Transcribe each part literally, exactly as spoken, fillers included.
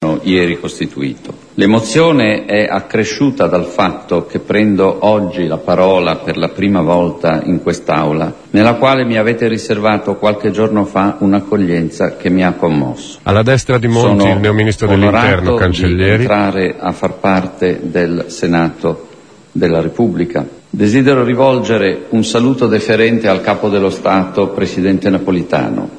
ieri costituito. L'emozione è accresciuta dal fatto che prendo oggi la parola per la prima volta in quest'Aula, nella quale mi avete riservato qualche giorno fa un'accoglienza che mi ha commosso. Alla destra di Monti, Sono il neoministro dell'Interno Cancellieri. Di entrare a far parte del Senato della Repubblica. Desidero rivolgere un saluto deferente al Capo dello Stato, Presidente Napolitano.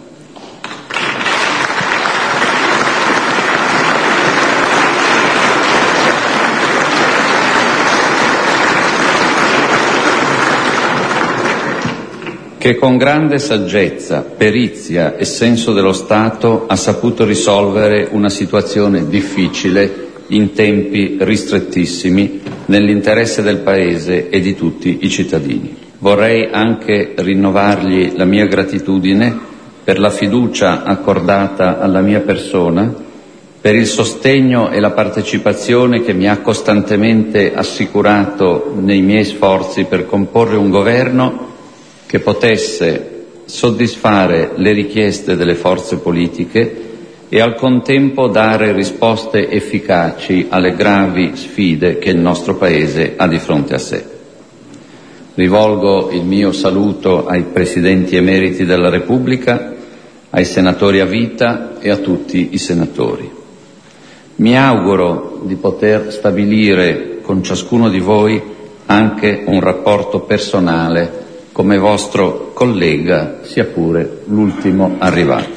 Che con grande saggezza, perizia e senso dello Stato ha saputo risolvere una situazione difficile in tempi ristrettissimi nell'interesse del Paese e di tutti i cittadini. Vorrei anche rinnovargli la mia gratitudine per la fiducia accordata alla mia persona, per il sostegno e la partecipazione che mi ha costantemente assicurato nei miei sforzi per comporre un governo che potesse soddisfare le richieste delle forze politiche e al contempo dare risposte efficaci alle gravi sfide che il nostro Paese ha di fronte a sé. Rivolgo il mio saluto ai Presidenti emeriti della Repubblica, ai senatori a vita e a tutti i senatori. Mi auguro di poter stabilire con ciascuno di voi anche un rapporto personale come vostro collega, sia pure l'ultimo arrivato.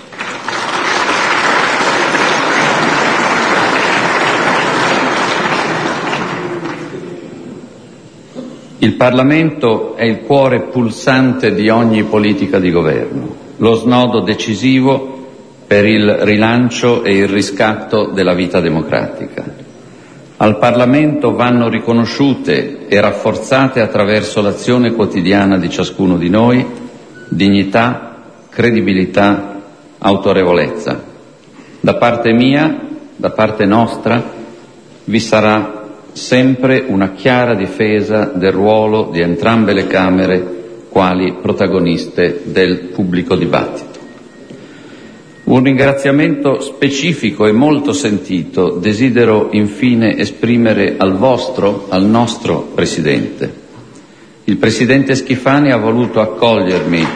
Il Parlamento è il cuore pulsante di ogni politica di governo, lo snodo decisivo per il rilancio e il riscatto della vita democratica. Al Parlamento vanno riconosciute e rafforzate attraverso l'azione quotidiana di ciascuno di noi dignità, credibilità, autorevolezza. Da parte mia, da parte nostra, vi sarà sempre una chiara difesa del ruolo di entrambe le Camere quali protagoniste del pubblico dibattito. Un ringraziamento specifico e molto sentito desidero infine esprimere al vostro, al nostro Presidente. Il Presidente Schifani ha voluto accogliermi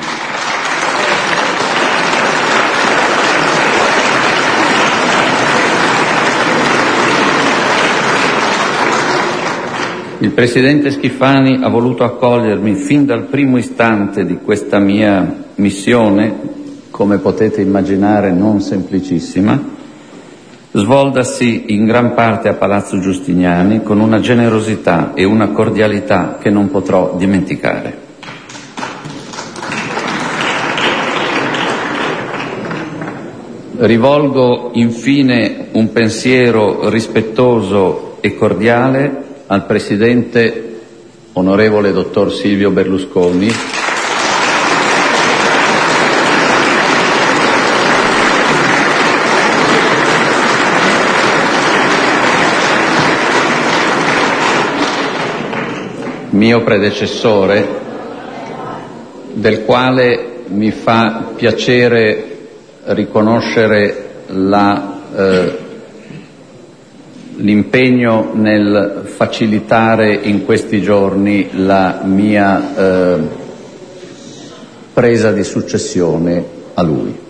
Il Presidente Schifani ha voluto accogliermi fin dal primo istante di questa mia missione, come potete immaginare non semplicissima, svoltasi in gran parte a Palazzo Giustiniani con una generosità e una cordialità che non potrò dimenticare. Rivolgo infine un pensiero rispettoso e cordiale al Presidente onorevole dottor Silvio Berlusconi, mio predecessore, del quale mi fa piacere riconoscere la, eh, l'impegno nel facilitare in questi giorni la mia eh, presa di successione a lui.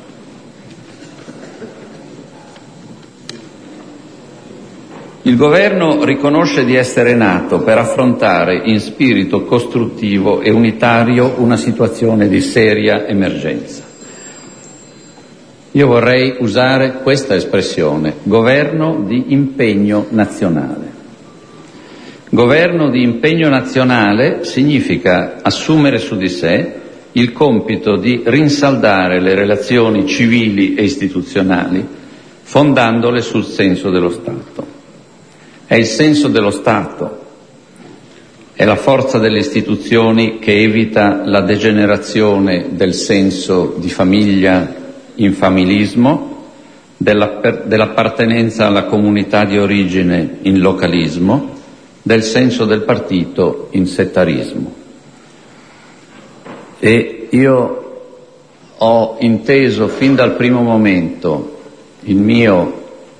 Il Governo riconosce di essere nato per affrontare in spirito costruttivo e unitario una situazione di seria emergenza. Io vorrei usare questa espressione, governo di impegno nazionale. Governo di impegno nazionale significa assumere su di sé il compito di rinsaldare le relazioni civili e istituzionali, fondandole sul senso dello Stato. È il senso dello Stato, è la forza delle istituzioni che evita la degenerazione del senso di famiglia in familismo, dell'appartenenza alla comunità di origine in localismo, del senso del partito in settarismo. E io ho inteso fin dal primo momento il mio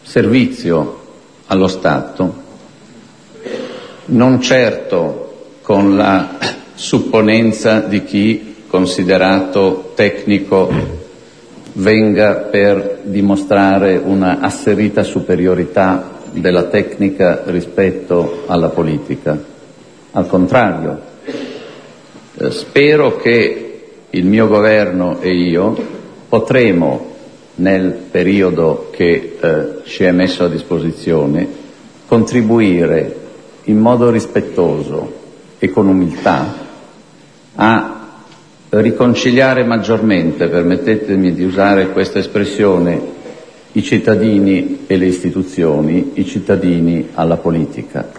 servizio allo Stato, non certo con la supponenza di chi, considerato tecnico, venga per dimostrare una asserita superiorità della tecnica rispetto alla politica. Al contrario, eh, spero che il mio governo e io potremo, nel periodo che eh, ci è messo a disposizione, contribuire in modo rispettoso e con umiltà a riconciliare maggiormente, permettetemi di usare questa espressione, i cittadini e le istituzioni, i cittadini alla politica.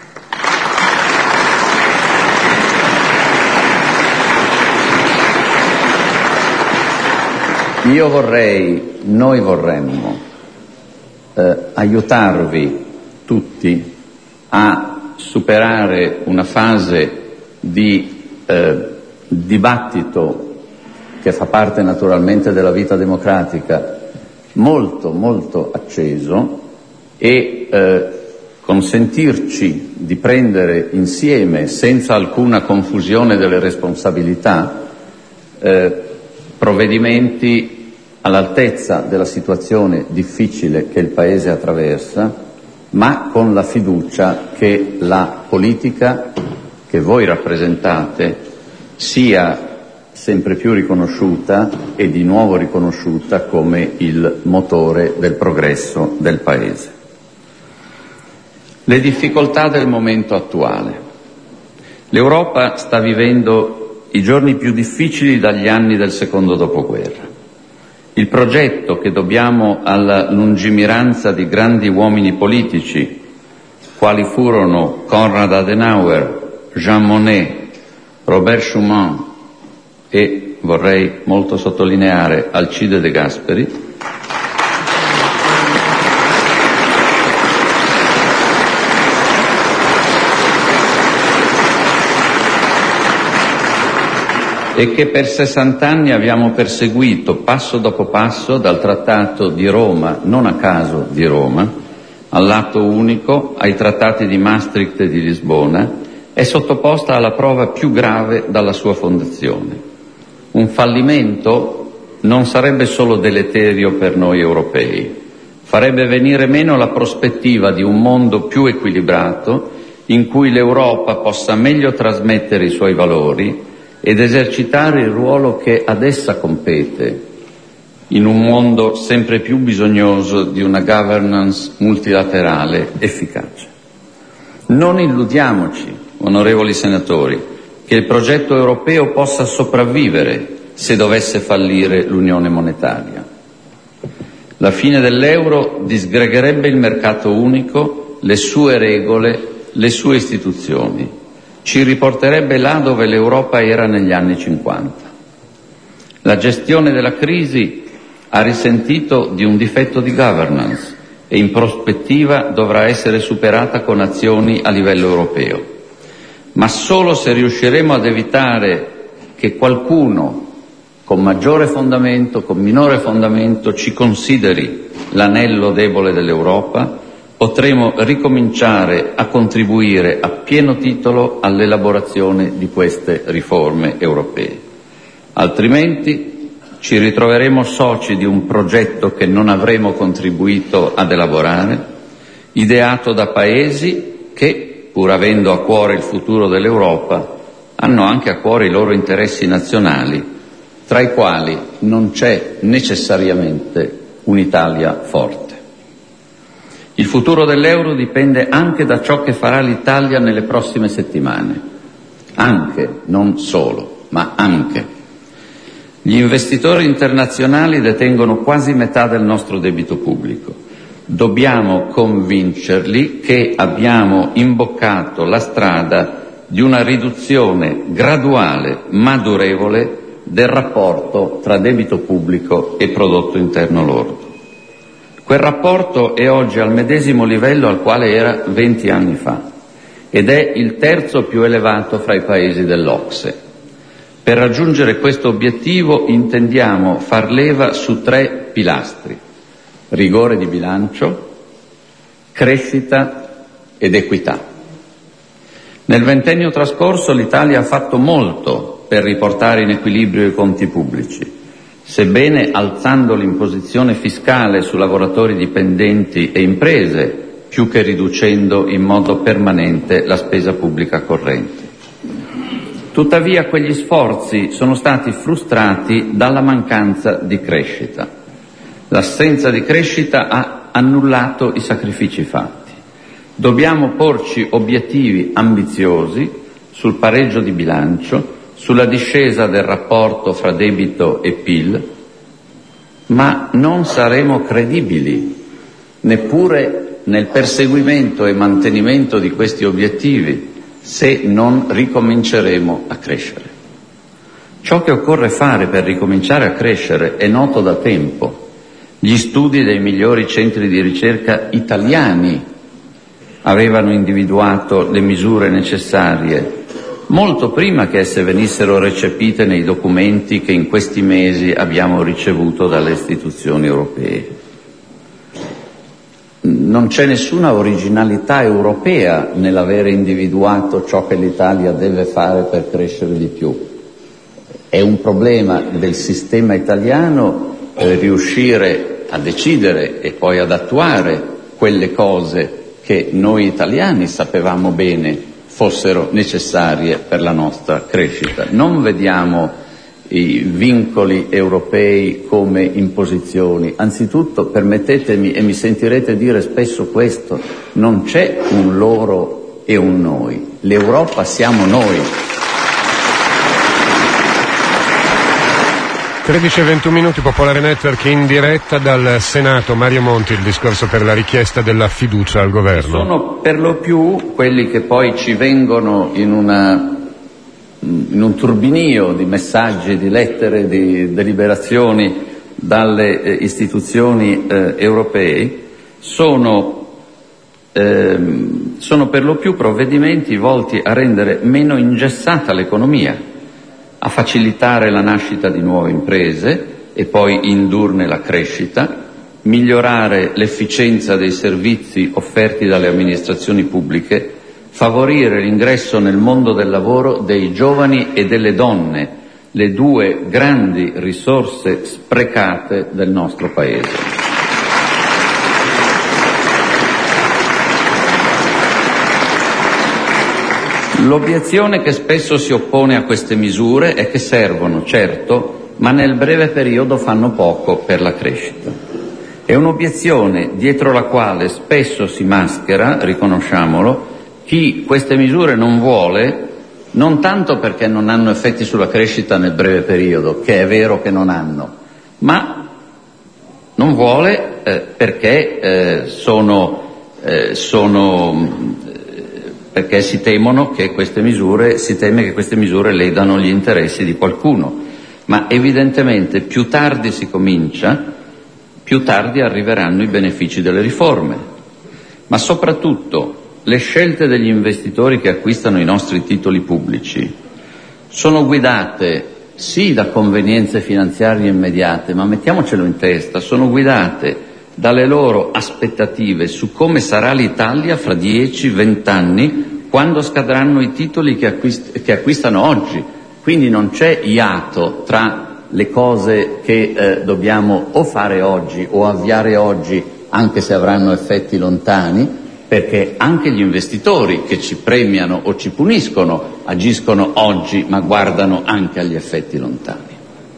Io vorrei, noi vorremmo eh, aiutarvi tutti a superare una fase di eh, dibattito che fa parte naturalmente della vita democratica molto molto acceso e eh, consentirci di prendere insieme, senza alcuna confusione delle responsabilità, eh, provvedimenti all'altezza della situazione difficile che il Paese attraversa, ma con la fiducia che la politica che voi rappresentate sia sempre più riconosciuta e di nuovo riconosciuta come il motore del progresso del Paese. Le difficoltà del momento attuale. L'Europa sta vivendo i giorni più difficili dagli anni del secondo dopoguerra. Il progetto che dobbiamo alla lungimiranza di grandi uomini politici, quali furono Konrad Adenauer, Jean Monnet, Robert Schuman e, vorrei molto sottolineare, Alcide De Gasperi, e che per sessant'anni abbiamo perseguito passo dopo passo, dal Trattato di Roma, non a caso di Roma, all'atto unico, ai trattati di Maastricht e di Lisbona, è sottoposta alla prova più grave dalla sua fondazione. Un fallimento non sarebbe solo deleterio per noi europei, farebbe venire meno la prospettiva di un mondo più equilibrato in cui l'Europa possa meglio trasmettere i suoi valori ed esercitare il ruolo che ad essa compete in un mondo sempre più bisognoso di una governance multilaterale efficace. Non illudiamoci, onorevoli senatori, che il progetto europeo possa sopravvivere se dovesse fallire l'unione monetaria. La fine dell'euro disgregherebbe il mercato unico, le sue regole, le sue istituzioni. Ci riporterebbe là dove l'Europa era negli anni cinquanta. La gestione della crisi ha risentito di un difetto di governance e in prospettiva dovrà essere superata con azioni a livello europeo. Ma solo se riusciremo ad evitare che qualcuno con maggiore fondamento, con minore fondamento, ci consideri l'anello debole dell'Europa, potremo ricominciare a contribuire a pieno titolo all'elaborazione di queste riforme europee. Altrimenti ci ritroveremo soci di un progetto che non avremo contribuito ad elaborare, ideato da paesi che, pur avendo a cuore il futuro dell'Europa, hanno anche a cuore i loro interessi nazionali, tra i quali non c'è necessariamente un'Italia forte. Il futuro dell'euro dipende anche da ciò che farà l'Italia nelle prossime settimane. Anche, non solo, ma anche. Gli investitori internazionali detengono quasi metà del nostro debito pubblico. Dobbiamo convincerli che abbiamo imboccato la strada di una riduzione graduale ma durevole del rapporto tra debito pubblico e prodotto interno lordo. Quel rapporto è oggi al medesimo livello al quale era venti anni fa ed è il terzo più elevato fra i paesi dell'OCSE. Per raggiungere questo obiettivo intendiamo far leva su tre pilastri: rigore di bilancio, crescita ed equità. Nel ventennio trascorso l'Italia ha fatto molto per riportare in equilibrio i conti pubblici, sebbene alzando l'imposizione fiscale su lavoratori dipendenti e imprese, più che riducendo in modo permanente la spesa pubblica corrente. Tuttavia quegli sforzi sono stati frustrati dalla mancanza di crescita. L'assenza di crescita ha annullato i sacrifici fatti. Dobbiamo porci obiettivi ambiziosi sul pareggio di bilancio, sulla discesa del rapporto fra debito e P I L, ma non saremo credibili neppure nel perseguimento e mantenimento di questi obiettivi se non ricominceremo a crescere. Ciò che occorre fare per ricominciare a crescere è noto da tempo. Gli studi dei migliori centri di ricerca italiani avevano individuato le misure necessarie molto prima che esse venissero recepite nei documenti che in questi mesi abbiamo ricevuto dalle istituzioni europee. Non c'è nessuna originalità europea nell'avere individuato ciò che l'Italia deve fare per crescere di più. È un problema del sistema italiano eh, riuscire a decidere e poi ad attuare quelle cose che noi italiani sapevamo bene fossero necessarie per la nostra crescita. Non vediamo i vincoli europei come imposizioni. Anzitutto, permettetemi, e mi sentirete dire spesso questo, non c'è un loro e un noi. L'Europa siamo noi. tredici e ventuno minuti, Popolare Network in diretta dal Senato. Mario Monti, il discorso per la richiesta della fiducia al governo. Sono per lo più quelli che poi ci vengono in una in un turbinio di messaggi, di lettere, di deliberazioni dalle eh, istituzioni eh, europee, sono, ehm, sono per lo più provvedimenti volti a rendere meno ingessata l'economia, a facilitare la nascita di nuove imprese e poi indurne la crescita, migliorare l'efficienza dei servizi offerti dalle amministrazioni pubbliche, favorire l'ingresso nel mondo del lavoro dei giovani e delle donne, le due grandi risorse sprecate del nostro Paese. L'obiezione che spesso si oppone a queste misure è che servono, certo, ma nel breve periodo fanno poco per la crescita. È un'obiezione dietro la quale spesso si maschera, riconosciamolo, chi queste misure non vuole, non tanto perché non hanno effetti sulla crescita nel breve periodo, che è vero che non hanno, ma non vuole eh, perché eh, sono, eh, sono eh, perché si temono che queste misure, si teme che queste misure ledano gli interessi di qualcuno. Ma evidentemente più tardi si comincia, più tardi arriveranno i benefici delle riforme. Ma soprattutto le scelte degli investitori che acquistano i nostri titoli pubblici sono guidate sì da convenienze finanziarie immediate, ma mettiamocelo in testa, sono guidate dalle loro aspettative su come sarà l'Italia fra dieci venti anni, quando scadranno i titoli che, acquist- che acquistano oggi. Quindi non c'è iato tra le cose che eh, dobbiamo o fare oggi o avviare oggi, anche se avranno effetti lontani, perché anche gli investitori che ci premiano o ci puniscono agiscono oggi, ma guardano anche agli effetti lontani.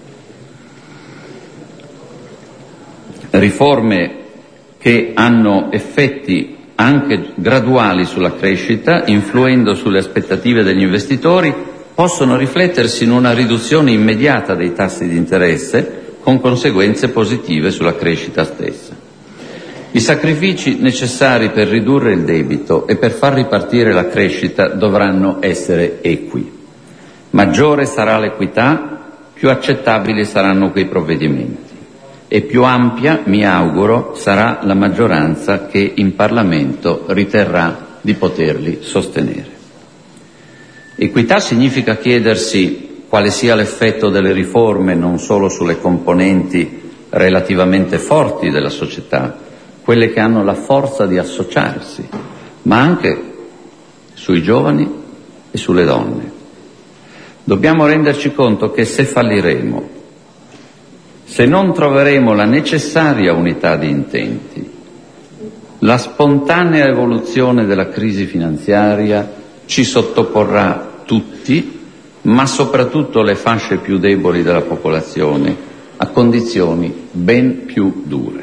Riforme che hanno effetti anche graduali sulla crescita, influendo sulle aspettative degli investitori, possono riflettersi in una riduzione immediata dei tassi di interesse, con conseguenze positive sulla crescita stessa. I sacrifici necessari per ridurre il debito e per far ripartire la crescita dovranno essere equi. Maggiore sarà l'equità, più accettabili saranno quei provvedimenti e più ampia, mi auguro, sarà la maggioranza che in Parlamento riterrà di poterli sostenere. Equità significa chiedersi quale sia l'effetto delle riforme non solo sulle componenti relativamente forti della società, quelle che hanno la forza di associarsi, ma anche sui giovani e sulle donne. Dobbiamo renderci conto che se falliremo, se non troveremo la necessaria unità di intenti, la spontanea evoluzione della crisi finanziaria ci sottoporrà tutti, ma soprattutto le fasce più deboli della popolazione, a condizioni ben più dure.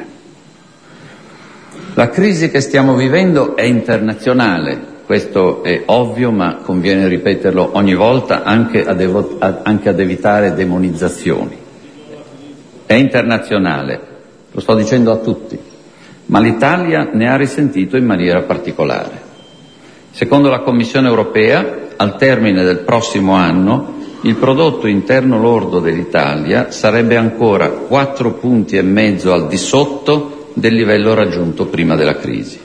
La crisi che stiamo vivendo è internazionale, questo è ovvio, ma conviene ripeterlo ogni volta anche ad, evo- anche ad evitare demonizzazioni. È internazionale, lo sto dicendo a tutti, ma l'Italia ne ha risentito in maniera particolare. Secondo la Commissione europea, al termine del prossimo anno, il prodotto interno lordo dell'Italia sarebbe ancora quattro punti e mezzo al di sotto del livello raggiunto prima della crisi.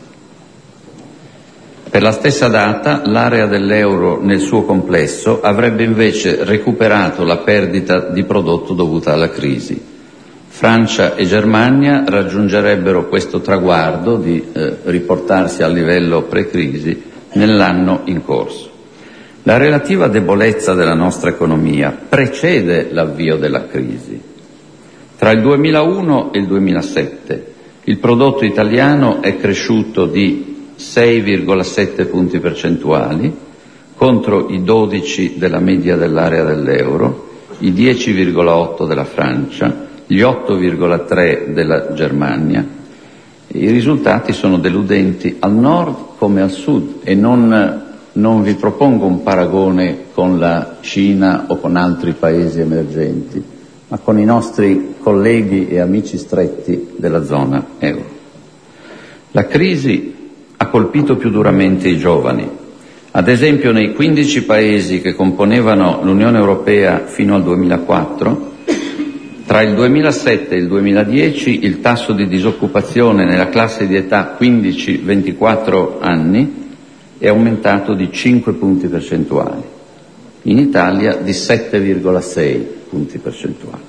Per la stessa data, l'area dell'euro nel suo complesso avrebbe invece recuperato la perdita di prodotto dovuta alla crisi. Francia e Germania raggiungerebbero questo traguardo di eh, riportarsi al livello pre-crisi nell'anno in corso. La relativa debolezza della nostra economia precede l'avvio della crisi. Tra il duemilauno e il duemilasette il prodotto italiano è cresciuto di sei virgola sette punti percentuali contro i dodici della media dell'area dell'euro, i dieci virgola otto della Francia, gli otto virgola tre della Germania. I risultati sono deludenti al nord come al sud e non, non vi propongo un paragone con la Cina o con altri paesi emergenti, ma con i nostri colleghi e amici stretti della zona euro. La crisi ha colpito più duramente i giovani. Ad esempio, nei quindici paesi che componevano l'Unione Europea fino al duemilaquattro, tra il duemilasette e il duemiladieci il tasso di disoccupazione nella classe di età quindici ventiquattro anni è aumentato di cinque punti percentuali, in Italia di sette virgola sei punti percentuali.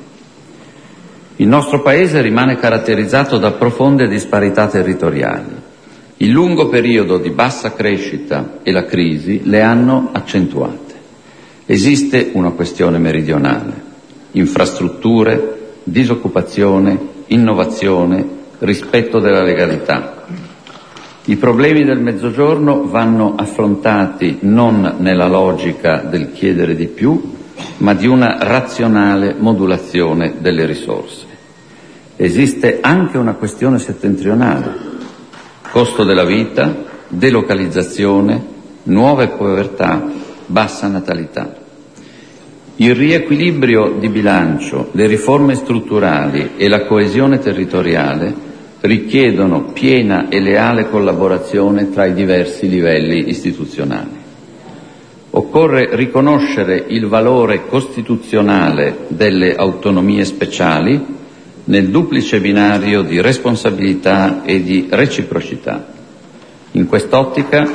Il nostro Paese rimane caratterizzato da profonde disparità territoriali. Il lungo periodo di bassa crescita e la crisi le hanno accentuate. Esiste una questione meridionale: infrastrutture, disoccupazione, innovazione, rispetto della legalità. I problemi del Mezzogiorno vanno affrontati non nella logica del chiedere di più, ma di una razionale modulazione delle risorse. Esiste anche una questione settentrionale: costo della vita, delocalizzazione, nuove povertà, bassa natalità. Il riequilibrio di bilancio, le riforme strutturali e la coesione territoriale richiedono piena e leale collaborazione tra i diversi livelli istituzionali. Occorre riconoscere il valore costituzionale delle autonomie speciali nel duplice binario di responsabilità e di reciprocità. In quest'ottica,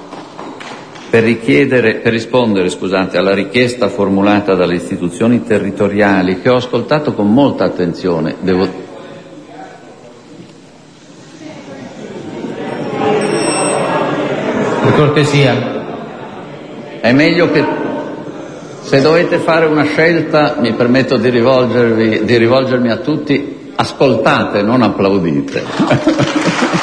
per richiedere, per rispondere, scusate, alla richiesta formulata dalle istituzioni territoriali, che ho ascoltato con molta attenzione, devo... Per cortesia. È meglio che, se dovete fare una scelta, mi permetto di rivolgervi, di rivolgermi a tutti, ascoltate, non applaudite.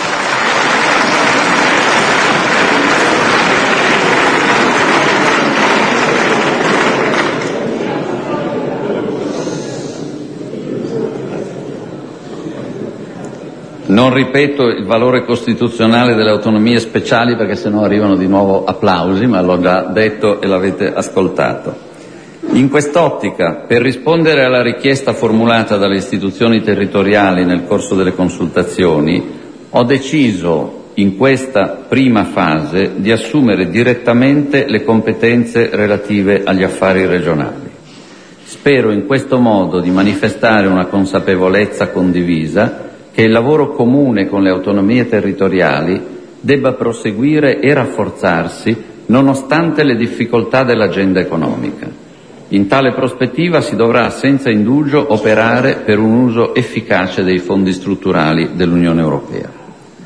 Non ripeto il valore costituzionale delle autonomie speciali perché sennò arrivano di nuovo applausi, ma l'ho già detto e l'avete ascoltato. In quest'ottica, per rispondere alla richiesta formulata dalle istituzioni territoriali nel corso delle consultazioni, ho deciso in questa prima fase di assumere direttamente le competenze relative agli affari regionali. Spero in questo modo di manifestare una consapevolezza condivisa che il lavoro comune con le autonomie territoriali debba proseguire e rafforzarsi nonostante le difficoltà dell'agenda economica. In tale prospettiva si dovrà senza indugio operare per un uso efficace dei fondi strutturali dell'Unione Europea.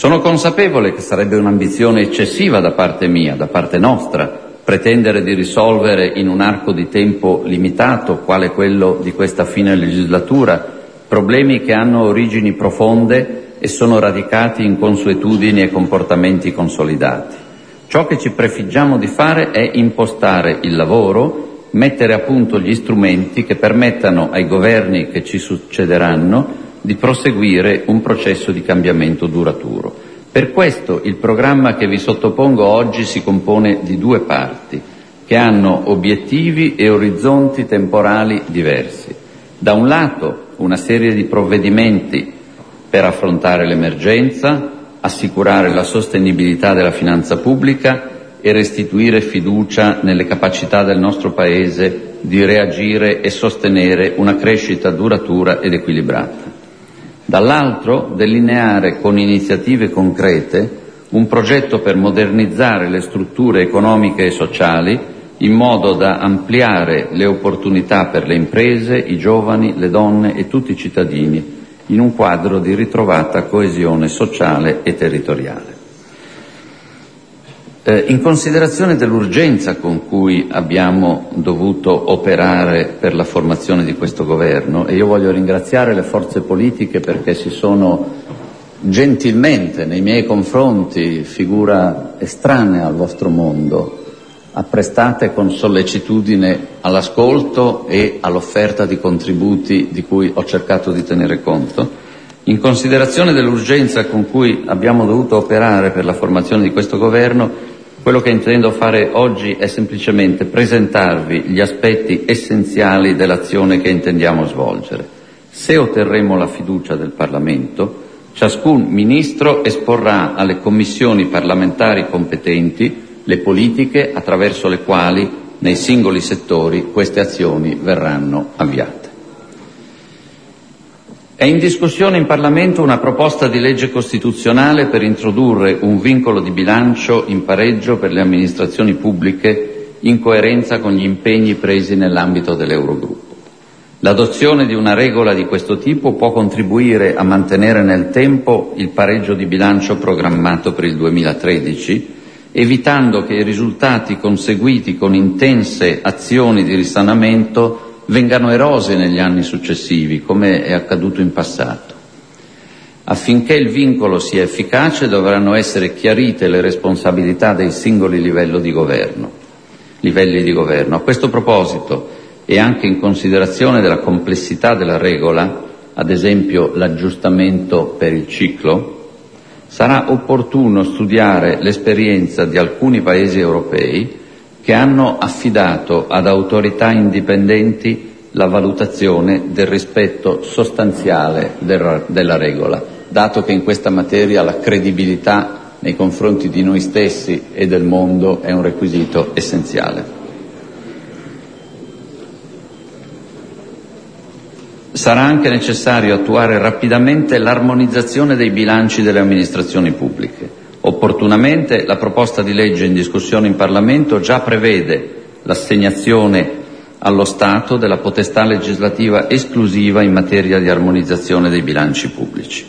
Sono consapevole che sarebbe un'ambizione eccessiva da parte mia, da parte nostra, pretendere di risolvere in un arco di tempo limitato, quale quello di questa fine legislatura, problemi che hanno origini profonde e sono radicati in consuetudini e comportamenti consolidati. Ciò che ci prefiggiamo di fare è impostare il lavoro, mettere a punto gli strumenti che permettano ai governi che ci succederanno di proseguire un processo di cambiamento duraturo. Per questo il programma che vi sottopongo oggi si compone di due parti, che hanno obiettivi e orizzonti temporali diversi. Da un lato, una serie di provvedimenti per affrontare l'emergenza, assicurare la sostenibilità della finanza pubblica e restituire fiducia nelle capacità del nostro Paese di reagire e sostenere una crescita duratura ed equilibrata. Dall'altro, delineare con iniziative concrete un progetto per modernizzare le strutture economiche e sociali in modo da ampliare le opportunità per le imprese, i giovani, le donne e tutti i cittadini in un quadro di ritrovata coesione sociale e territoriale. Eh, in considerazione dell'urgenza con cui abbiamo dovuto operare per la formazione di questo governo, e io voglio ringraziare le forze politiche perché si sono gentilmente nei miei confronti, figura estranea al vostro mondo, apprestate con sollecitudine all'ascolto e all'offerta di contributi di cui ho cercato di tenere conto, in considerazione dell'urgenza con cui abbiamo dovuto operare per la formazione di questo governo, quello che intendo fare oggi è semplicemente presentarvi gli aspetti essenziali dell'azione che intendiamo svolgere. Se otterremo la fiducia del Parlamento, ciascun Ministro esporrà alle commissioni parlamentari competenti le politiche attraverso le quali nei singoli settori queste azioni verranno avviate. È in discussione in Parlamento una proposta di legge costituzionale per introdurre un vincolo di bilancio in pareggio per le amministrazioni pubbliche in coerenza con gli impegni presi nell'ambito dell'Eurogruppo. L'adozione di una regola di questo tipo può contribuire a mantenere nel tempo il pareggio di bilancio programmato per il duemilatredici, evitando che i risultati conseguiti con intense azioni di risanamento vengano erosi negli anni successivi, come è accaduto in passato. Affinché il vincolo sia efficace dovranno essere chiarite le responsabilità dei singoli livelli di governo. Livelli di governo. A questo proposito, e anche in considerazione della complessità della regola, ad esempio l'aggiustamento per il ciclo, sarà opportuno studiare l'esperienza di alcuni Paesi europei che hanno affidato ad autorità indipendenti la valutazione del rispetto sostanziale della regola, dato che in questa materia la credibilità nei confronti di noi stessi e del mondo è un requisito essenziale. Sarà anche necessario attuare rapidamente l'armonizzazione dei bilanci delle amministrazioni pubbliche. Opportunamente la proposta di legge in discussione in Parlamento già prevede l'assegnazione allo Stato della potestà legislativa esclusiva in materia di armonizzazione dei bilanci pubblici.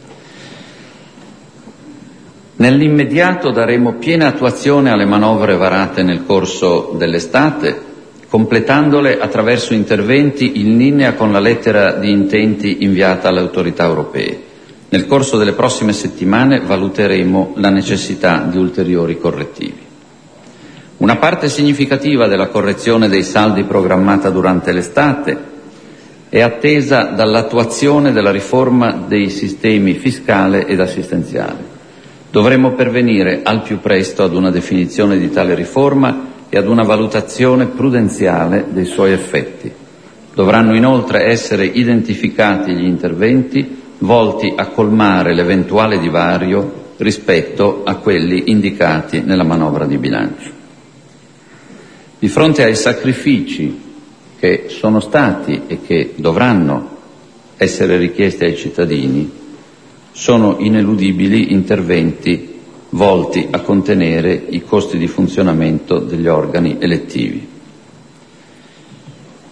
Nell'immediato daremo piena attuazione alle manovre varate nel corso dell'estate, completandole attraverso interventi in linea con la lettera di intenti inviata alle autorità europee. Nel corso delle prossime settimane valuteremo la necessità di ulteriori correttivi. Una parte significativa della correzione dei saldi programmata durante l'estate è attesa dall'attuazione della riforma dei sistemi fiscale ed assistenziale. Dovremo pervenire al più presto ad una definizione di tale riforma e ad una valutazione prudenziale dei suoi effetti. Dovranno inoltre essere identificati gli interventi volti a colmare l'eventuale divario rispetto a quelli indicati nella manovra di bilancio. Di fronte ai sacrifici che sono stati e che dovranno essere richiesti ai cittadini, sono ineludibili interventi volti a contenere i costi di funzionamento degli organi elettivi.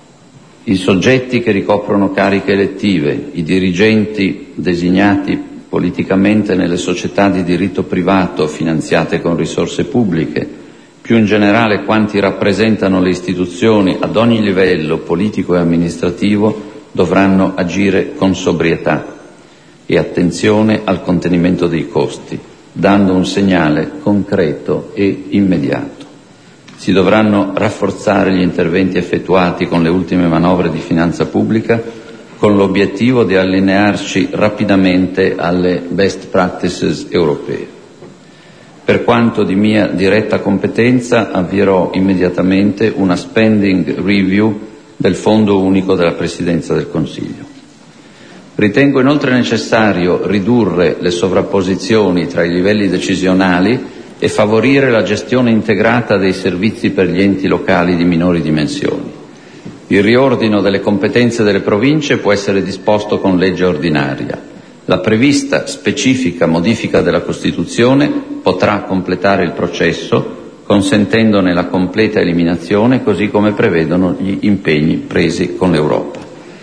I soggetti che ricoprono cariche elettive, i dirigenti designati politicamente nelle società di diritto privato finanziate con risorse pubbliche, più in generale quanti rappresentano le istituzioni ad ogni livello politico e amministrativo, dovranno agire con sobrietà e attenzione al contenimento dei costi, dando un segnale concreto e immediato. Si dovranno rafforzare gli interventi effettuati con le ultime manovre di finanza pubblica, con l'obiettivo di allinearci rapidamente alle best practices europee. Per quanto di mia diretta competenza, avvierò immediatamente una spending review del Fondo Unico della Presidenza del Consiglio. Ritengo inoltre necessario ridurre le sovrapposizioni tra i livelli decisionali e favorire la gestione integrata dei servizi per gli enti locali di minori dimensioni. Il riordino delle competenze delle province può essere disposto con legge ordinaria. La prevista specifica modifica della Costituzione potrà completare il processo, consentendone la completa eliminazione, così come prevedono gli impegni presi con l'Europa.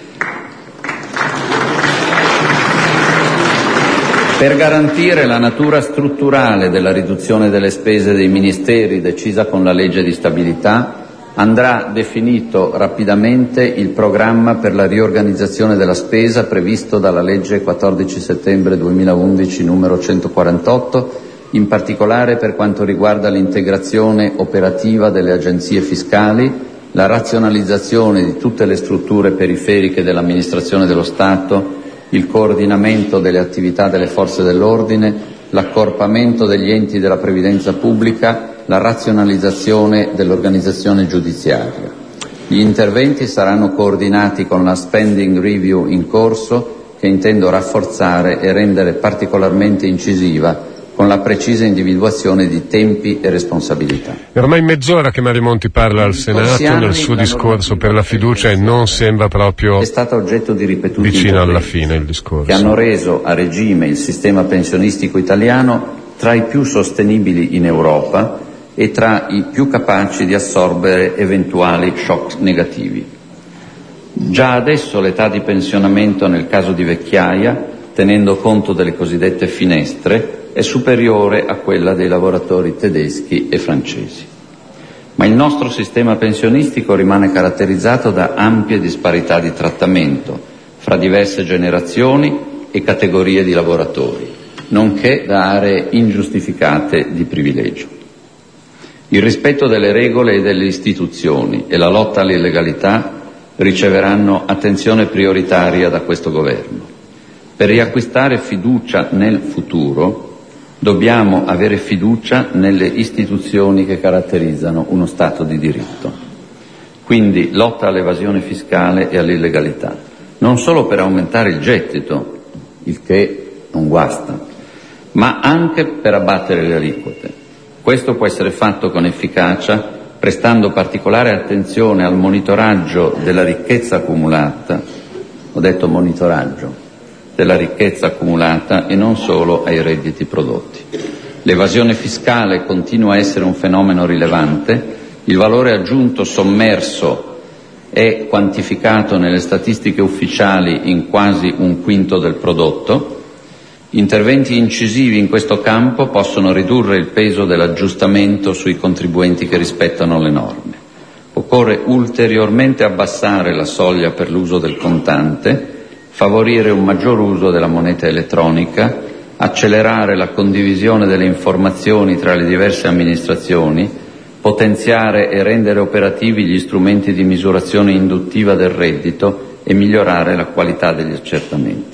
Per garantire la natura strutturale della riduzione delle spese dei ministeri decisa con la legge di stabilità, andrà definito rapidamente il programma per la riorganizzazione della spesa previsto dalla legge quattordici settembre duemilaundici numero centoquarantotto, in particolare per quanto riguarda l'integrazione operativa delle agenzie fiscali, la razionalizzazione di tutte le strutture periferiche dell'amministrazione dello Stato, il coordinamento delle attività delle forze dell'ordine, l'accorpamento degli enti della previdenza pubblica, la razionalizzazione dell'organizzazione giudiziaria. Gli interventi saranno coordinati con la spending review in corso, che intendo rafforzare e rendere particolarmente incisiva, con la precisa individuazione di tempi e responsabilità. È ormai mezz'ora che Mario Monti parla al Senato nel suo discorso per la fiducia e non sembra proprio è stata oggetto di ripetuti vicino alla fine il discorso, che hanno reso a regime il sistema pensionistico italiano tra i più sostenibili in Europa e tra i più capaci di assorbere eventuali shock negativi. Già adesso l'età di pensionamento nel caso di vecchiaia, tenendo conto delle cosiddette finestre, è superiore a quella dei lavoratori tedeschi e francesi. Ma il nostro sistema pensionistico rimane caratterizzato da ampie disparità di trattamento fra diverse generazioni e categorie di lavoratori, nonché da aree ingiustificate di privilegio. Il rispetto delle regole e delle istituzioni e la lotta all'illegalità riceveranno attenzione prioritaria da questo Governo. Per riacquistare fiducia nel futuro dobbiamo avere fiducia nelle istituzioni che caratterizzano uno Stato di diritto. Quindi lotta all'evasione fiscale e all'illegalità, non solo per aumentare il gettito, il che non guasta, ma anche per abbattere le aliquote. Questo può essere fatto con efficacia, prestando particolare attenzione al monitoraggio della ricchezza accumulata, ho detto monitoraggio, della ricchezza accumulata e non solo ai redditi prodotti. L'evasione fiscale continua a essere un fenomeno rilevante, il valore aggiunto sommerso è quantificato nelle statistiche ufficiali in quasi un quinto del prodotto. Interventi incisivi in questo campo possono ridurre il peso dell'aggiustamento sui contribuenti che rispettano le norme. Occorre ulteriormente abbassare la soglia per l'uso del contante, favorire un maggior uso della moneta elettronica, accelerare la condivisione delle informazioni tra le diverse amministrazioni, potenziare e rendere operativi gli strumenti di misurazione induttiva del reddito e migliorare la qualità degli accertamenti.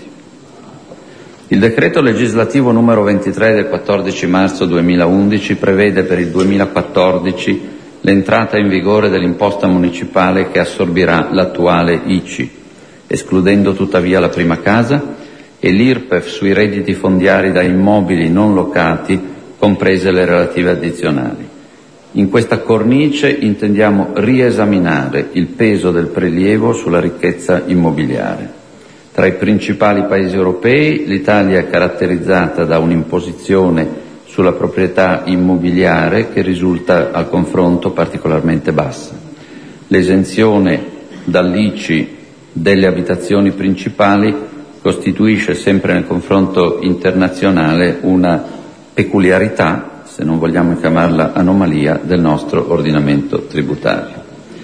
Il decreto legislativo numero ventitré del quattordici marzo duemilaundici prevede per il duemilaquattordici l'entrata in vigore dell'imposta municipale che assorbirà l'attuale I C I, escludendo tuttavia la prima casa, e l'I R P E F sui redditi fondiari da immobili non locati, comprese le relative addizionali. In questa cornice intendiamo riesaminare il peso del prelievo sulla ricchezza immobiliare. Tra i principali paesi europei l'Italia è caratterizzata da un'imposizione sulla proprietà immobiliare che risulta al confronto particolarmente bassa. L'esenzione dall'I C I delle abitazioni principali costituisce sempre nel confronto internazionale una peculiarità, se non vogliamo chiamarla anomalia, del nostro ordinamento tributario.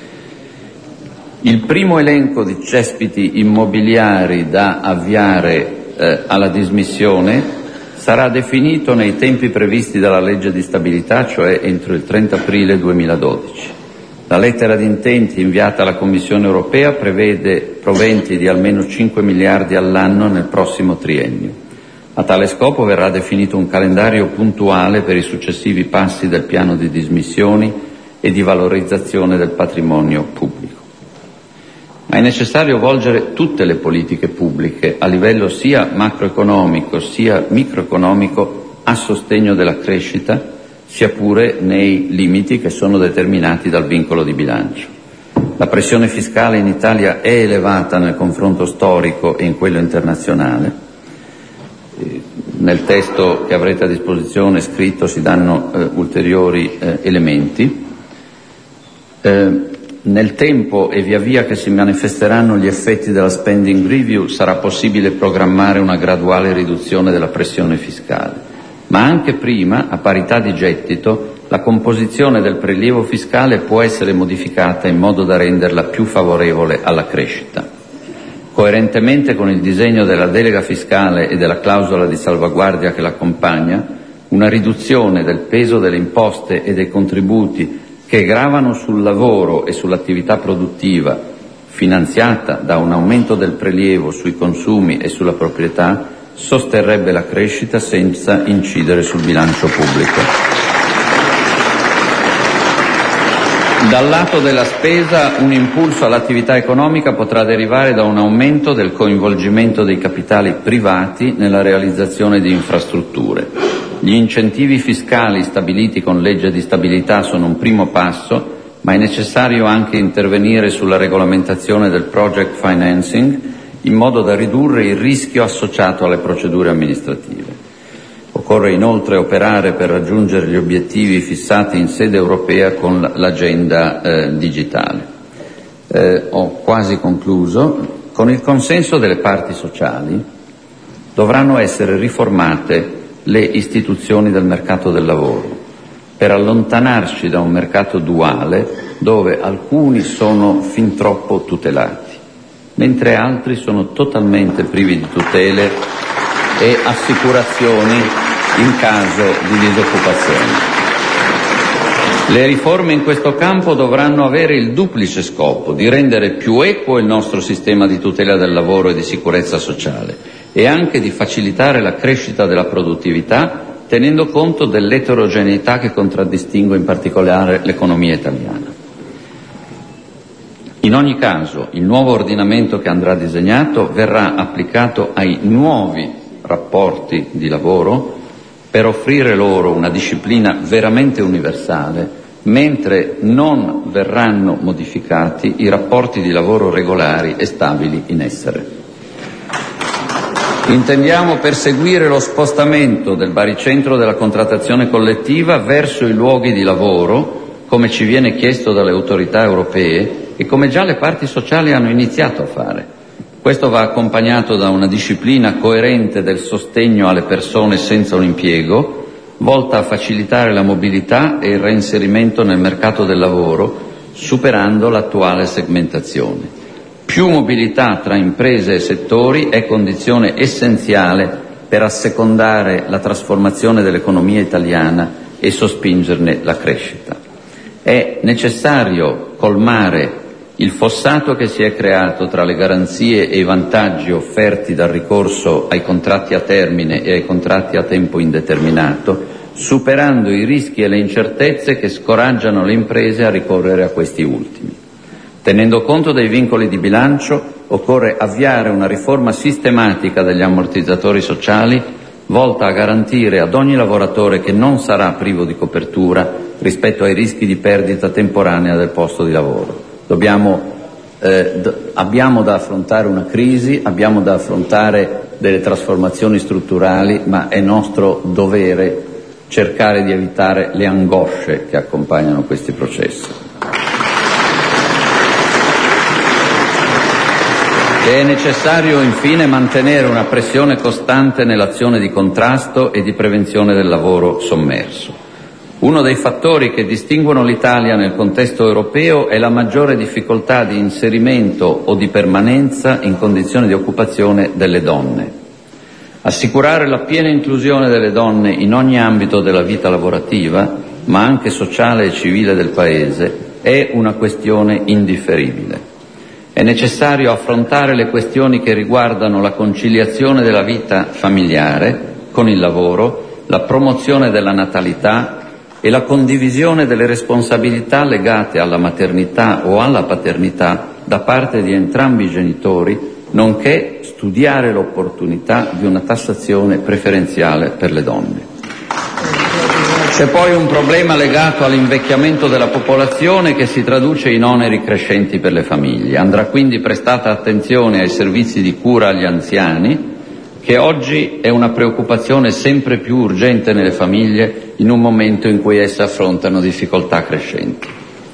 Il primo elenco di cespiti immobiliari da avviare eh, alla dismissione sarà definito nei tempi previsti dalla legge di stabilità, cioè entro il trenta aprile duemiladodici. La lettera di intenti inviata alla Commissione europea prevede proventi di almeno cinque miliardi all'anno nel prossimo triennio. A tale scopo verrà definito un calendario puntuale per i successivi passi del piano di dismissioni e di valorizzazione del patrimonio pubblico. Ma è necessario volgere tutte le politiche pubbliche a livello sia macroeconomico sia microeconomico a sostegno della crescita, sia pure nei limiti che sono determinati dal vincolo di bilancio. La pressione fiscale in Italia è elevata nel confronto storico e in quello internazionale. Nel testo che avrete a disposizione scritto si danno eh, ulteriori eh, elementi. Eh, Nel tempo e via via che si manifesteranno gli effetti della spending review sarà possibile programmare una graduale riduzione della pressione fiscale, ma anche prima, a parità di gettito, la composizione del prelievo fiscale può essere modificata in modo da renderla più favorevole alla crescita. Coerentemente con il disegno della delega fiscale e della clausola di salvaguardia che l'accompagna, una riduzione del peso delle imposte e dei contributi che gravano sul lavoro e sull'attività produttiva, finanziata da un aumento del prelievo sui consumi e sulla proprietà, sosterrebbe la crescita senza incidere sul bilancio pubblico. Dal lato della spesa, un impulso all'attività economica potrà derivare da un aumento del coinvolgimento dei capitali privati nella realizzazione di infrastrutture. Gli incentivi fiscali stabiliti con legge di stabilità sono un primo passo, ma è necessario anche intervenire sulla regolamentazione del project financing in modo da ridurre il rischio associato alle procedure amministrative. Occorre inoltre operare per raggiungere gli obiettivi fissati in sede europea con l'agenda eh, digitale. Eh, ho quasi concluso. Con il consenso delle parti sociali dovranno essere riformate le istituzioni del mercato del lavoro, per allontanarci da un mercato duale dove alcuni sono fin troppo tutelati, mentre altri sono totalmente privi di tutele e assicurazioni in caso di disoccupazione. Le riforme in questo campo dovranno avere il duplice scopo di rendere più equo il nostro sistema di tutela del lavoro e di sicurezza sociale e anche di facilitare la crescita della produttività, tenendo conto dell'eterogeneità che contraddistingue in particolare l'economia italiana. In ogni caso, il nuovo ordinamento che andrà disegnato verrà applicato ai nuovi rapporti di lavoro per offrire loro una disciplina veramente universale, mentre non verranno modificati i rapporti di lavoro regolari e stabili in essere. Intendiamo perseguire lo spostamento del baricentro della contrattazione collettiva verso i luoghi di lavoro, come ci viene chiesto dalle autorità europee e come già le parti sociali hanno iniziato a fare. Questo va accompagnato da una disciplina coerente del sostegno alle persone senza un impiego, volta a facilitare la mobilità e il reinserimento nel mercato del lavoro, superando l'attuale segmentazione. Più mobilità tra imprese e settori è condizione essenziale per assecondare la trasformazione dell'economia italiana e sospingerne la crescita. È necessario colmare il fossato che si è creato tra le garanzie e i vantaggi offerti dal ricorso ai contratti a termine e ai contratti a tempo indeterminato, superando i rischi e le incertezze che scoraggiano le imprese a ricorrere a questi ultimi. Tenendo conto dei vincoli di bilancio, occorre avviare una riforma sistematica degli ammortizzatori sociali volta a garantire ad ogni lavoratore che non sarà privo di copertura rispetto ai rischi di perdita temporanea del posto di lavoro. Dobbiamo, eh, d- abbiamo da affrontare una crisi, abbiamo da affrontare delle trasformazioni strutturali, ma è nostro dovere cercare di evitare le angosce che accompagnano questi processi. È necessario infine mantenere una pressione costante nell'azione di contrasto e di prevenzione del lavoro sommerso. Uno dei fattori che distinguono l'Italia nel contesto europeo è la maggiore difficoltà di inserimento o di permanenza in condizioni di occupazione delle donne. Assicurare la piena inclusione delle donne in ogni ambito della vita lavorativa, ma anche sociale e civile del Paese, è una questione indifferibile. È necessario affrontare le questioni che riguardano la conciliazione della vita familiare con il lavoro, la promozione della natalità e la condivisione delle responsabilità legate alla maternità o alla paternità da parte di entrambi i genitori, nonché studiare l'opportunità di una tassazione preferenziale per le donne. C'è poi un problema legato all'invecchiamento della popolazione che si traduce in oneri crescenti per le famiglie. Andrà quindi prestata attenzione ai servizi di cura agli anziani, che oggi è una preoccupazione sempre più urgente nelle famiglie in un momento in cui esse affrontano difficoltà crescenti.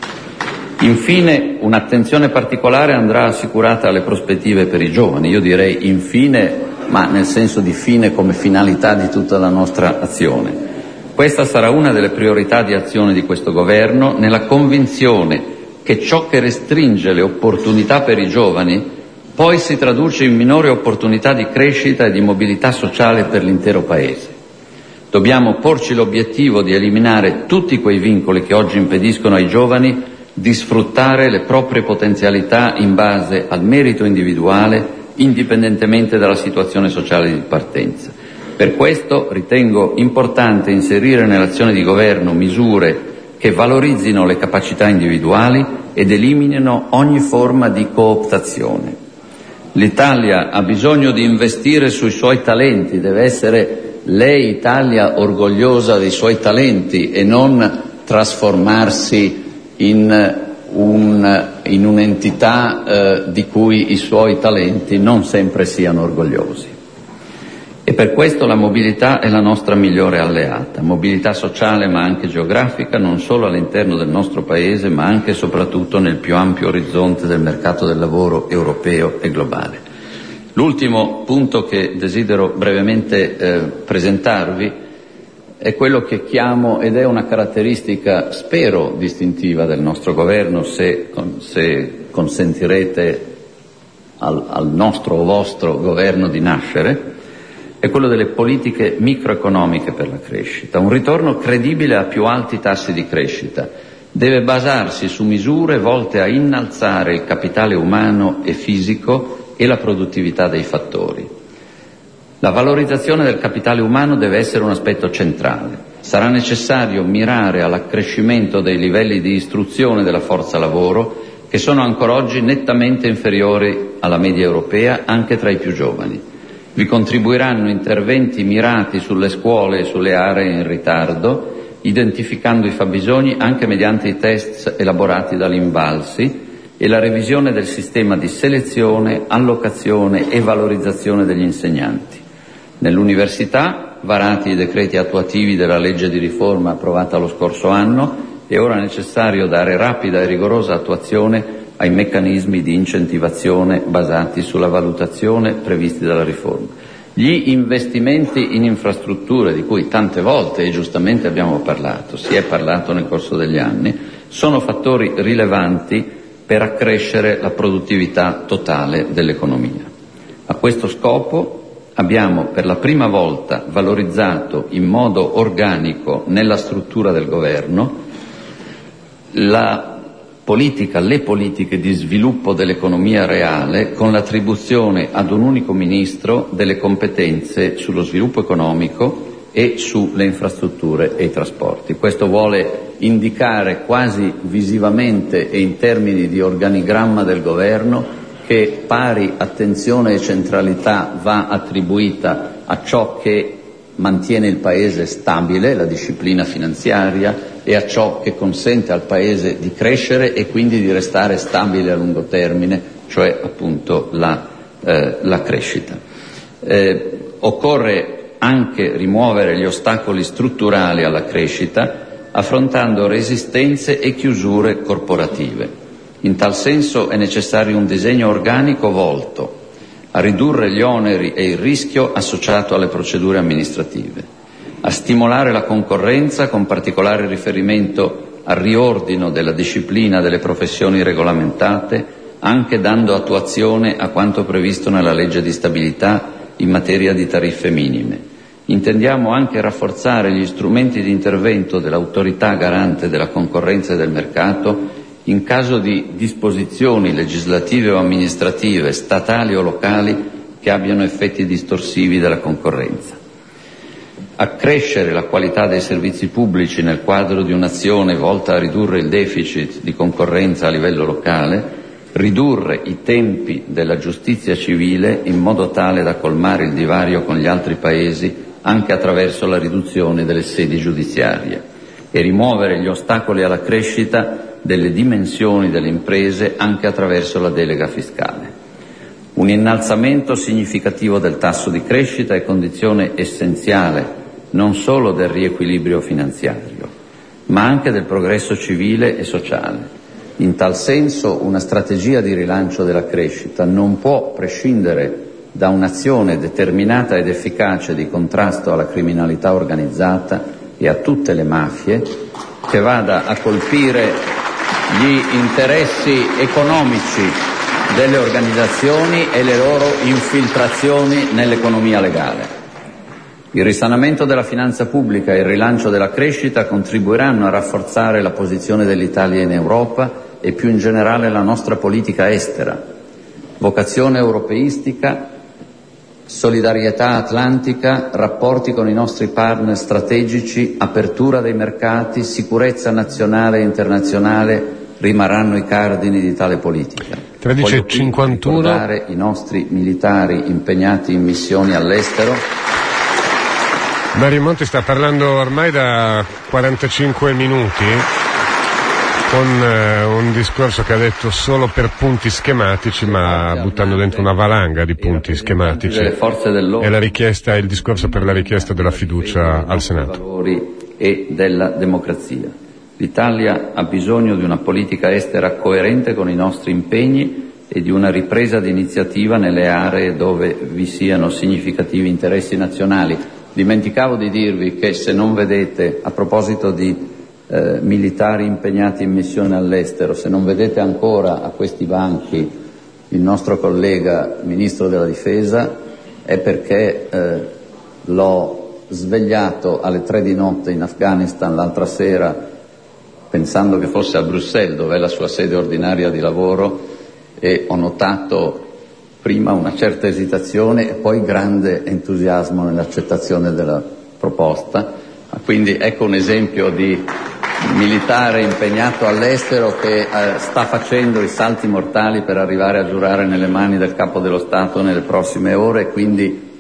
Infine, un'attenzione particolare andrà assicurata alle prospettive per i giovani. Io direi infine, ma nel senso di fine come finalità di tutta la nostra azione. Questa sarà una delle priorità di azione di questo Governo, nella convinzione che ciò che restringe le opportunità per i giovani poi si traduce in minori opportunità di crescita e di mobilità sociale per l'intero Paese. Dobbiamo porci l'obiettivo di eliminare tutti quei vincoli che oggi impediscono ai giovani di sfruttare le proprie potenzialità in base al merito individuale, indipendentemente dalla situazione sociale di partenza. Per questo ritengo importante inserire nell'azione di governo misure che valorizzino le capacità individuali ed eliminino ogni forma di cooptazione. L'Italia ha bisogno di investire sui suoi talenti, deve essere lei, Italia, orgogliosa dei suoi talenti e non trasformarsi in, un, in un'entità eh, di cui i suoi talenti non sempre siano orgogliosi. E per questo la mobilità è la nostra migliore alleata, mobilità sociale ma anche geografica, non solo all'interno del nostro Paese ma anche e soprattutto nel più ampio orizzonte del mercato del lavoro europeo e globale. L'ultimo punto che desidero brevemente eh, presentarvi è quello che chiamo, ed è una caratteristica spero distintiva del nostro governo, se, se consentirete al, al nostro o vostro governo di nascere, è quello delle politiche microeconomiche per la crescita. Un ritorno credibile a più alti tassi di crescita deve basarsi su misure volte a innalzare il capitale umano e fisico e la produttività dei fattori. La valorizzazione del capitale umano deve essere un aspetto centrale. Sarà necessario mirare all'accrescimento dei livelli di istruzione della forza lavoro, che sono ancora oggi nettamente inferiori alla media europea anche tra i più giovani. Vi contribuiranno interventi mirati sulle scuole e sulle aree in ritardo, identificando i fabbisogni anche mediante i test elaborati dall'Invalsi e la revisione del sistema di selezione, allocazione e valorizzazione degli insegnanti. Nell'università, varati i decreti attuativi della legge di riforma approvata lo scorso anno, è ora necessario dare rapida e rigorosa attuazione ai meccanismi di incentivazione basati sulla valutazione previsti dalla riforma. Gli investimenti in infrastrutture, di cui tante volte e giustamente abbiamo parlato, si è parlato nel corso degli anni, sono fattori rilevanti per accrescere la produttività totale dell'economia. A questo scopo abbiamo per la prima volta valorizzato in modo organico nella struttura del governo la politica, le politiche di sviluppo dell'economia reale, con l'attribuzione ad un unico ministro delle competenze sullo sviluppo economico e sulle infrastrutture e i trasporti. Questo vuole indicare quasi visivamente e in termini di organigramma del governo che pari attenzione e centralità va attribuita a ciò che mantiene il Paese stabile, la disciplina finanziaria, e a ciò che consente al Paese di crescere e quindi di restare stabile a lungo termine, cioè appunto la, eh, la crescita. Eh, occorre anche rimuovere gli ostacoli strutturali alla crescita, affrontando resistenze e chiusure corporative. In tal senso è necessario un disegno organico volto a ridurre gli oneri e il rischio associato alle procedure amministrative, a stimolare la concorrenza con particolare riferimento al riordino della disciplina delle professioni regolamentate, anche dando attuazione a quanto previsto nella legge di stabilità in materia di tariffe minime. Intendiamo anche rafforzare gli strumenti di intervento dell'autorità garante della concorrenza e del mercato in caso di disposizioni legislative o amministrative, statali o locali, che abbiano effetti distorsivi della concorrenza. Accrescere la qualità dei servizi pubblici nel quadro di un'azione volta a ridurre il deficit di concorrenza a livello locale, ridurre i tempi della giustizia civile in modo tale da colmare il divario con gli altri paesi anche attraverso la riduzione delle sedi giudiziarie e rimuovere gli ostacoli alla crescita delle dimensioni delle imprese anche attraverso la delega fiscale. Un innalzamento significativo del tasso di crescita è condizione essenziale non solo del riequilibrio finanziario, ma anche del progresso civile e sociale. In tal senso, una strategia di rilancio della crescita non può prescindere da un'azione determinata ed efficace di contrasto alla criminalità organizzata e a tutte le mafie, che vada a colpire gli interessi economici delle organizzazioni e le loro infiltrazioni nell'economia legale. Il risanamento della finanza pubblica e il rilancio della crescita contribuiranno a rafforzare la posizione dell'Italia in Europa e più in generale la nostra politica estera. Vocazione europeistica, solidarietà atlantica, rapporti con i nostri partner strategici, apertura dei mercati, sicurezza nazionale e internazionale rimarranno i cardini di tale politica. tredici e cinquantuno. Voglio ricordare i nostri militari impegnati in missioni all'estero. Mario Monti sta parlando ormai da quarantacinque minuti con eh, un discorso che ha detto solo per punti schematici, ma buttando dentro una valanga di punti schematici. E la richiesta, il discorso per la richiesta della fiducia al Senato. Valori e della democrazia. L'Italia ha bisogno di una politica estera coerente con i nostri impegni e di una ripresa di iniziativa nelle aree dove vi siano significativi interessi nazionali. Dimenticavo di dirvi che se non vedete, a proposito di eh, militari impegnati in missione all'estero, se non vedete ancora a questi banchi il nostro collega Ministro della Difesa, è perché eh, l'ho svegliato alle tre di notte in Afghanistan l'altra sera pensando che fosse a Bruxelles, dove è la sua sede ordinaria di lavoro, e ho notato prima una certa esitazione e poi grande entusiasmo nell'accettazione della proposta. Quindi ecco un esempio di militare impegnato all'estero che eh, sta facendo i salti mortali per arrivare a giurare nelle mani del Capo dello Stato nelle prossime ore, quindi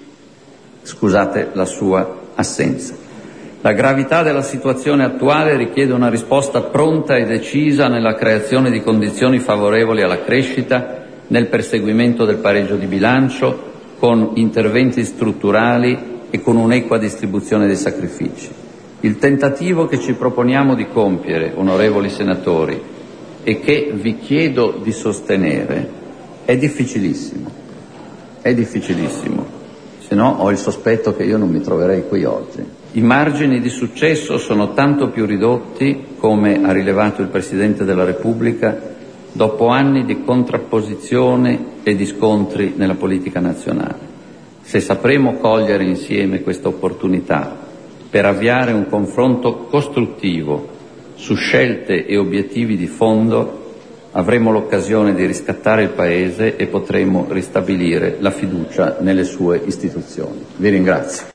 scusate la sua assenza. La gravità della situazione attuale richiede una risposta pronta e decisa nella creazione di condizioni favorevoli alla crescita, nel perseguimento del pareggio di bilancio, con interventi strutturali e con un'equa distribuzione dei sacrifici. Il tentativo che ci proponiamo di compiere, onorevoli senatori, e che vi chiedo di sostenere, è difficilissimo. È difficilissimo. Se no ho il sospetto che io non mi troverei qui oggi. I margini di successo sono tanto più ridotti, come ha rilevato il Presidente della Repubblica, dopo anni di contrapposizione e di scontri nella politica nazionale. Se sapremo cogliere insieme questa opportunità per avviare un confronto costruttivo su scelte e obiettivi di fondo, avremo l'occasione di riscattare il Paese e potremo ristabilire la fiducia nelle sue istituzioni. Vi ringrazio.